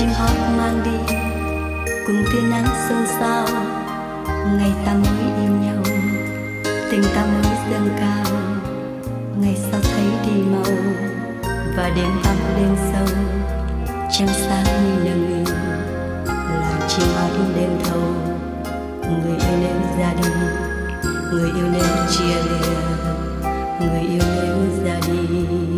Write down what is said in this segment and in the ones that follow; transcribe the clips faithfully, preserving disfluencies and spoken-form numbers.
chim hót mang đi cùng tia nắng xôn xao. Ngày ta mới yêu nhau, tình ta mới dâng cao. Ngày sau thấy đi mau và đêm vắng đêm sâu, trăng sáng như nâng niu là chim hót đêm thâu. Người yêu nếu ra đi, người yêu nếu chia lìa, người yêu nếu ra đi.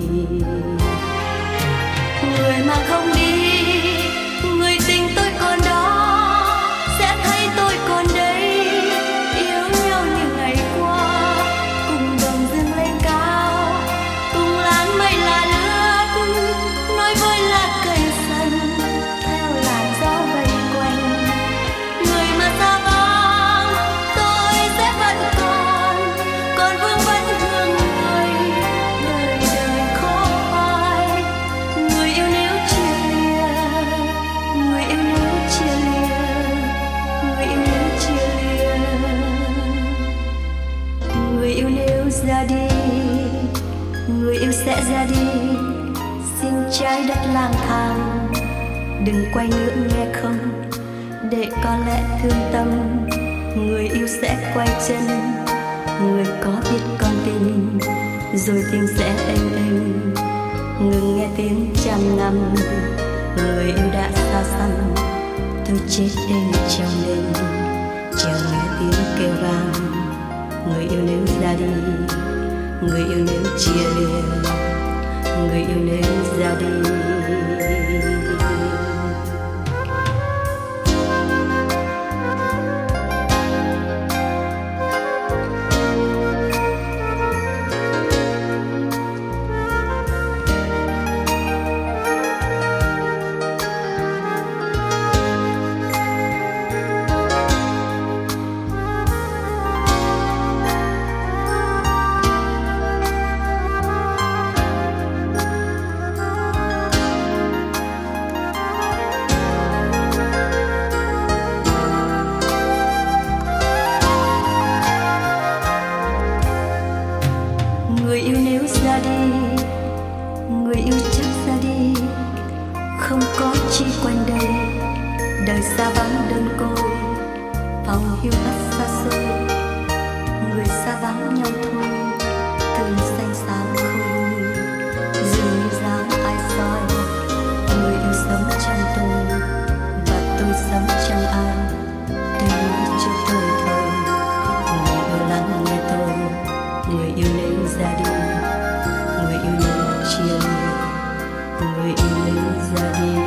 Người mà không đi, người tình tôi còn đó, sẽ thấy tôi còn đây. Yêu nhau như ngày qua, cùng đồng dâng lên cao, cùng láng mây là nước, nói với lá cây xanh theo làn gió vây quanh. Người mà xa vắng tôi sẽ vẫn còn, còn vương vấn hương người, đời đời khó phai. Người yêu nếu chia lìa, người yêu nếu chia lìa, người yêu nếu chia lìa. Người yêu nếu ra đi, người yêu sẽ ra đi, xin trái đất lang thang. Đừng quay ngưỡng nghe không, để có lẽ thương tâm. Người yêu sẽ quay chân, người có biết con tim, rồi tim sẽ êm êm. Ngừng nghe tiếng trăm năm, người yêu đã xa xăm. Tôi chết êm trong đêm, chờ nghe tiếng kêu vang. Người yêu nếu ra đi, người yêu nếu chia lìa, người yêu nếu ra đi. Người yêu nếu ra đi, người yêu chắc ra đi, không có chi quanh đây. Đời xa vắng đơn côi, phòng hiu hắt xa xôi. Người xa vắng nhau thôi, tường xanh xám khôi. Dường như dáng ai soi, người yêu sống trong tôi và tôi sống trong ai. Tôi nói cho tôi thôi, người yêu lắng nghe tôi. Người yêu nếu ra đi, người yêu nếu chia lìa, người yêu nếu ra đi.